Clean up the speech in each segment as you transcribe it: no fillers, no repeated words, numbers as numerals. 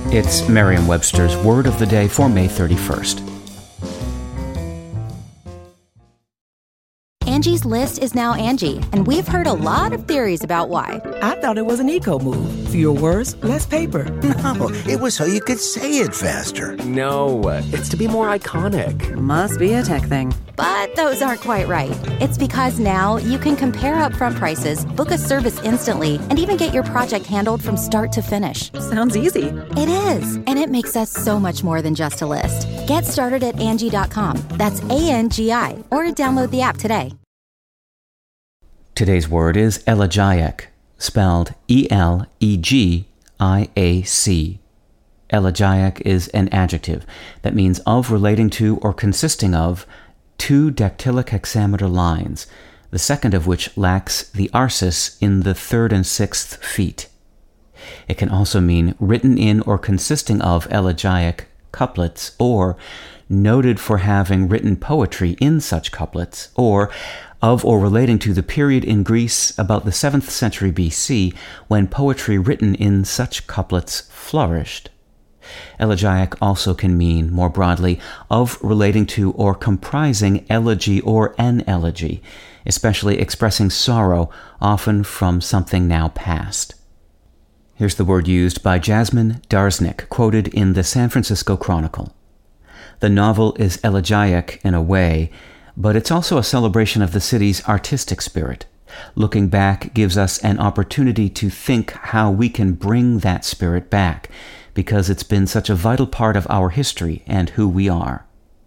It's Merriam-Webster's Word of the Day for May 31st. Angie's List is now Angie, and we've heard a lot of theories about why. I thought it was an eco move. Fewer words, less paper. No, it was so you could say it faster. No, it's to be more iconic. Must be a tech thing. But those aren't quite right. It's because now you can compare upfront prices, book a service instantly, and even get your project handled from start to finish. Sounds easy. It is, and it makes us so much more than just a list. Get started at Angie.com. That's ANGI, or download the app today. Today's word is elegiac, spelled Elegiac. Elegiac is an adjective that means of, relating to, or consisting of two dactylic hexameter lines, the second of which lacks the arsis in the third and sixth feet. It can also mean written in or consisting of elegiac couplets, or noted for having written poetry in such couplets, or of or relating to the period in Greece about the 7th century BC when poetry written in such couplets flourished. Elegiac also can mean, more broadly, of relating to or comprising elegy or an elegy, especially expressing sorrow, often from something now past. Here's the word used by Jasmine Darznik, quoted in the San Francisco Chronicle. The novel is elegiac in a way, but it's also a celebration of the city's artistic spirit. Looking back gives us an opportunity to think how we can bring that spirit back, because it's been such a vital part of our history and who we are.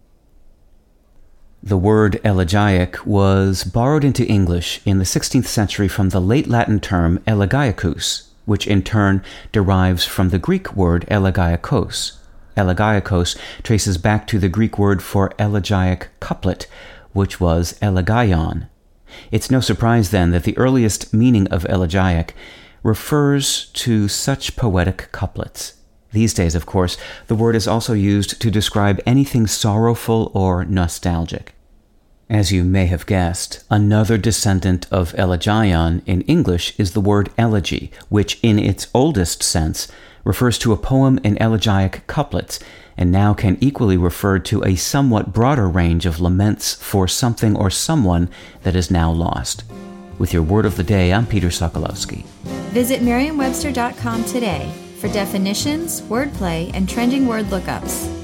The word elegiac was borrowed into English in the 16th century from the late Latin term elegiacus, which in turn derives from the Greek word elegiakos. Elegiakos traces back to the Greek word for elegiac couplet, which was elegion. It's no surprise then that the earliest meaning of elegiac refers to such poetic couplets. These days, of course, the word is also used to describe anything sorrowful or nostalgic. As you may have guessed, another descendant of elegion in English is the word elegy, which in its oldest sense refers to a poem in elegiac couplets, and now can equally refer to a somewhat broader range of laments for something or someone that is now lost. With your Word of the Day, I'm Peter Sokolowski. Visit Merriam-Webster.com today for definitions, wordplay, and trending word lookups.